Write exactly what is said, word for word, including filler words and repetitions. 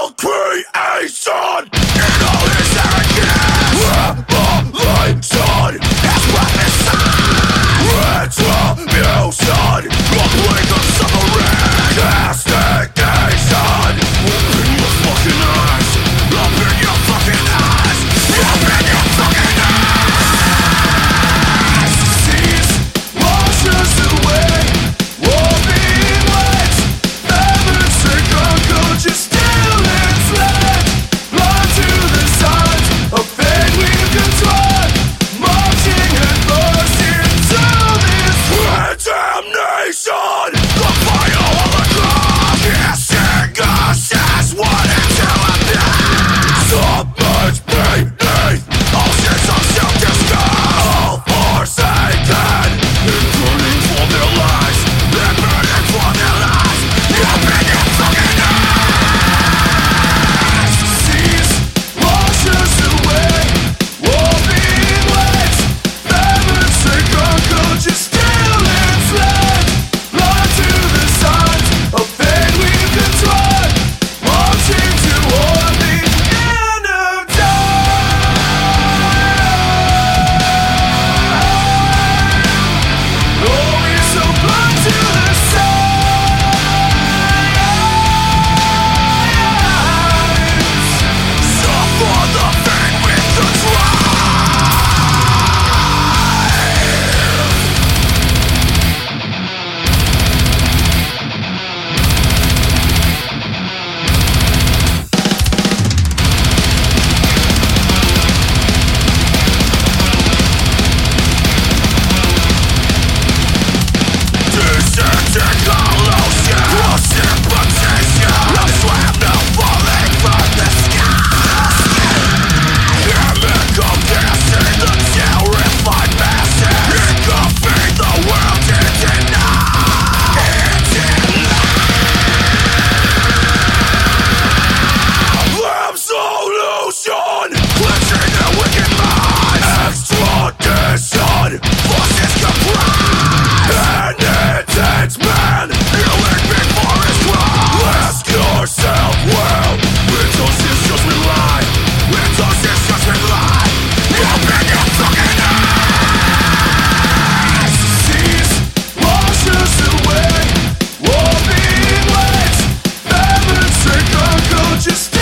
all creation in all its arrogance. Revelation is prophesied. Retribution, a blink of suffering. Castigation, open your fucking eyes. Open your fucking eyes. Open your fucking eyes. Seas wash us away. War being wet. Heaven's sake, uncle, just still enslaved. Blind to the signs of fate we've been taught. Marching and burst into this damnation. The final holocron. Kissing us as one into abyss. Submerged beneath oceans of self-disgust. All forsaken, and burning for their lives. They're burning for their lives. Open your fucking eyes. Seas wash us away. War being wet. Heaven's sake, uncle, just still enslaved. Blind to the signs of fate we've been taught. Marching toward the end of time. Oh, we're so blind to the signs. Suffer the fate with the descending collusion, precipitation, a slam now falling from the sky. Chemical gassing the terrified masses, engulfing the world into night. Absolution, cleansing the wicked mind. Extradition, forces comprise. Penitence man, healing before his crime. Ask yourself, well, with those issues we lie. With those issues we lie. Open your fucking eyes. Seas wash us away. War being wet. Heaven's sake, uncle, just